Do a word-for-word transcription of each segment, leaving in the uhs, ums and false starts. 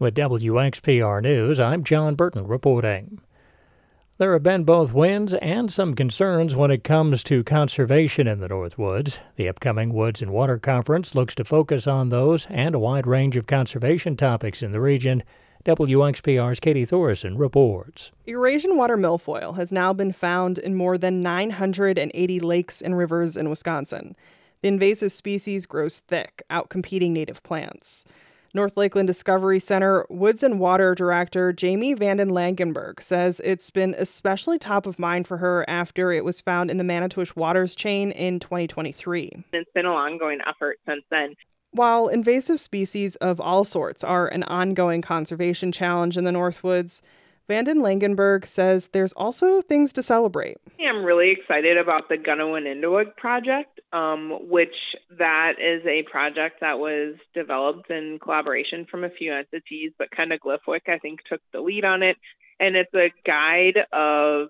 With W X P R News, I'm John Burton reporting. There have been both wins and some concerns when it comes to conservation in the Northwoods. The upcoming Woods and Water Conference looks to focus on those and a wide range of conservation topics in the region. W X P R's Katie Thorson reports. Eurasian water milfoil has now been found in more than nine hundred eighty lakes and rivers in Wisconsin. The invasive species grows thick, outcompeting native plants. North Lakeland Discovery Center Woods and Water Director Jamie Vanden Langenberg says it's been especially top of mind for her after it was found in the Manitowish Waters chain in twenty twenty-three. It's been an ongoing effort since then. While invasive species of all sorts are an ongoing conservation challenge in the Northwoods, Vanden Langenberg says there's also things to celebrate. I'm really excited about the Gunawinindawag project, um, which that is a project that was developed in collaboration from a few entities, but kind of Glyphwick, I think, took the lead on it. And it's a guide of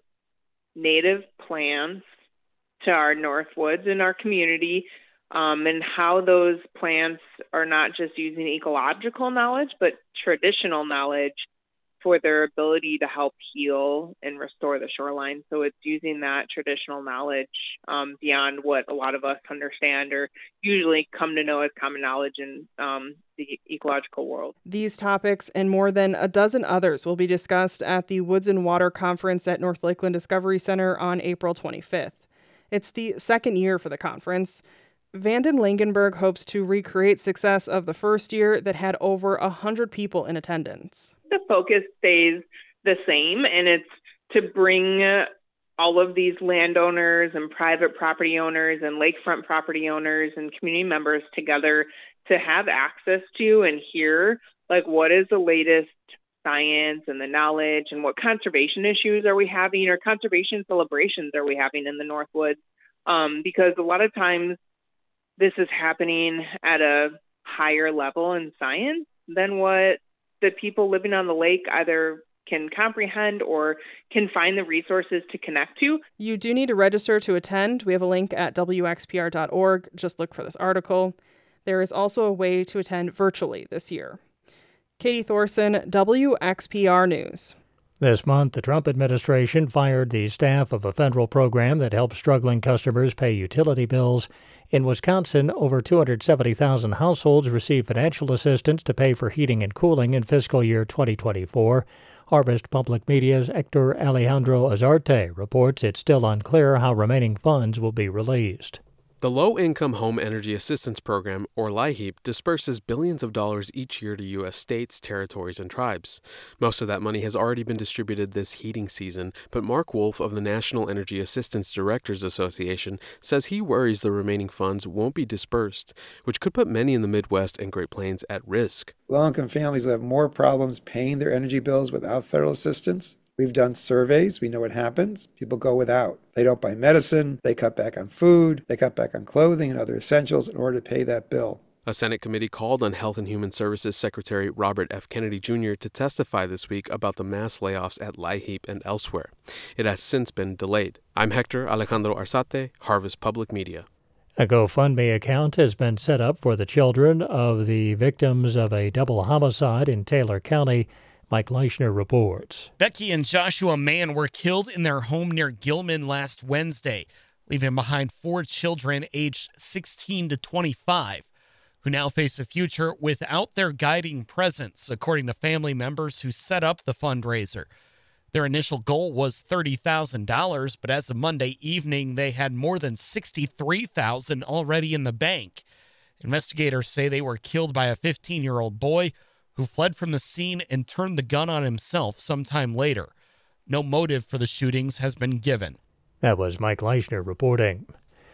native plants to our Northwoods in our community, um, and how those plants are not just using ecological knowledge, but traditional knowledge for their ability to help heal and restore the shoreline. So it's using that traditional knowledge um, beyond what a lot of us understand or usually come to know as common knowledge in um, the ecological world. These topics and more than a dozen others will be discussed at the Woods and Water Conference at North Lakeland Discovery Center on April twenty-fifth. It's the second year for the conference. Vanden Langenberg hopes to recreate success of the first year that had over one hundred people in attendance. The focus stays the same, and it's to bring all of these landowners and private property owners and lakefront property owners and community members together to have access to and hear, like, what is the latest science and the knowledge and what conservation issues are we having or conservation celebrations are we having in the Northwoods? Um, because a lot of times this is happening at a higher level in science than what the people living on the lake either can comprehend or can find the resources to connect to. You do need to register to attend. We have a link at W X P R dot org. Just look for this article. There is also a way to attend virtually this year. Katie Thorson, W X P R News. This month, the Trump administration fired the staff of a federal program that helps struggling customers pay utility bills. In Wisconsin, over two hundred seventy thousand households received financial assistance to pay for heating and cooling in fiscal year twenty twenty-four. Harvest Public Media's Hector Alejandro Azarte reports it's still unclear how remaining funds will be released. The Low-Income Home Energy Assistance Program, or LIHEAP, disperses billions of dollars each year to U S states, territories, and tribes. Most of that money has already been distributed this heating season, but Mark Wolf of the National Energy Assistance Directors Association says he worries the remaining funds won't be dispersed, which could put many in the Midwest and Great Plains at risk. Low-income families will have more problems paying their energy bills without federal assistance. We've done surveys. We know what happens. People go without. They don't buy medicine. They cut back on food. They cut back on clothing and other essentials in order to pay that bill. A Senate committee called on Health and Human Services Secretary Robert F. Kennedy Junior to testify this week about the mass layoffs at LIHEAP and elsewhere. It has since been delayed. I'm Hector Alejandro Arzate, Harvest Public Media. A GoFundMe account has been set up for the children of the victims of a double homicide in Taylor County. Mike Leischner reports. Becky and Joshua Mann were killed in their home near Gilman last Wednesday, leaving behind four children aged sixteen to twenty-five, who now face a future without their guiding presence, according to family members who set up the fundraiser. Their initial goal was thirty thousand dollars, but as of Monday evening, they had more than sixty-three thousand dollars already in the bank. Investigators say they were killed by a fifteen-year-old boy who fled from the scene and turned the gun on himself sometime later. No motive for the shootings has been given. That was Mike Leischner reporting.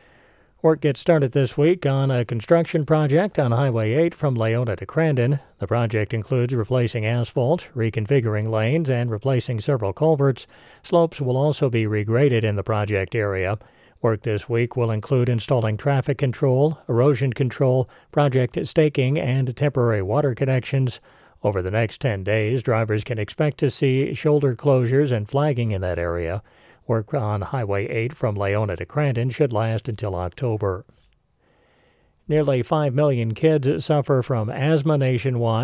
Work gets started this week on a construction project on Highway eight from Leona to Crandon. The project includes replacing asphalt, reconfiguring lanes, and replacing several culverts. Slopes will also be regraded in the project area. Work this week will include installing traffic control, erosion control, project staking, and temporary water connections. Over the next ten days, drivers can expect to see shoulder closures and flagging in that area. Work on Highway eight from Leona to Crandon should last until October. Nearly five million kids suffer from asthma nationwide.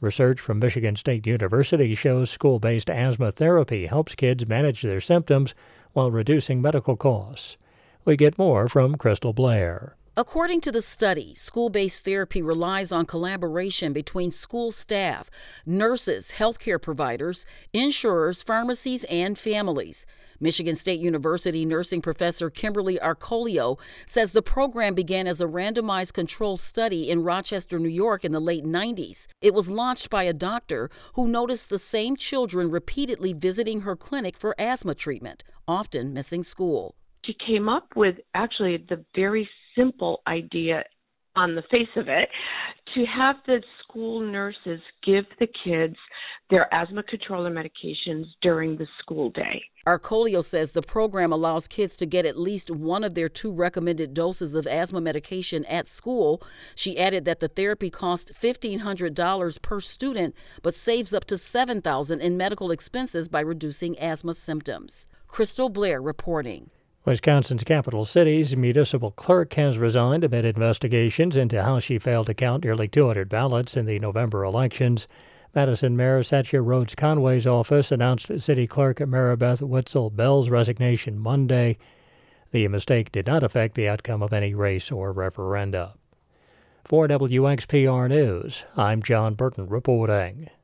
Research from Michigan State University shows school-based asthma therapy helps kids manage their symptoms while reducing medical costs. We get more from Crystal Blair. According to the study, school-based therapy relies on collaboration between school staff, nurses, healthcare providers, insurers, pharmacies, and families. Michigan State University nursing professor Kimberly Arcolio says the program began as a randomized control study in Rochester, New York in the late nineties. It was launched by a doctor who noticed the same children repeatedly visiting her clinic for asthma treatment, often missing school. She came up with actually the very simple idea on the face of it to have the school nurses give the kids their asthma controller medications during the school day. Arcolio says the program allows kids to get at least one of their two recommended doses of asthma medication at school. She added that the therapy costs fifteen hundred dollars per student, but saves up to seven thousand dollars in medical expenses by reducing asthma symptoms. Crystal Blair reporting. Wisconsin's capital city's municipal clerk has resigned amid investigations into how she failed to count nearly two hundred ballots in the November elections. Madison Mayor Satya Rhodes Conway's office announced City Clerk Maribeth Witzel Bell's resignation Monday. The mistake did not affect the outcome of any race or referenda. For W X P R News, I'm John Burton reporting.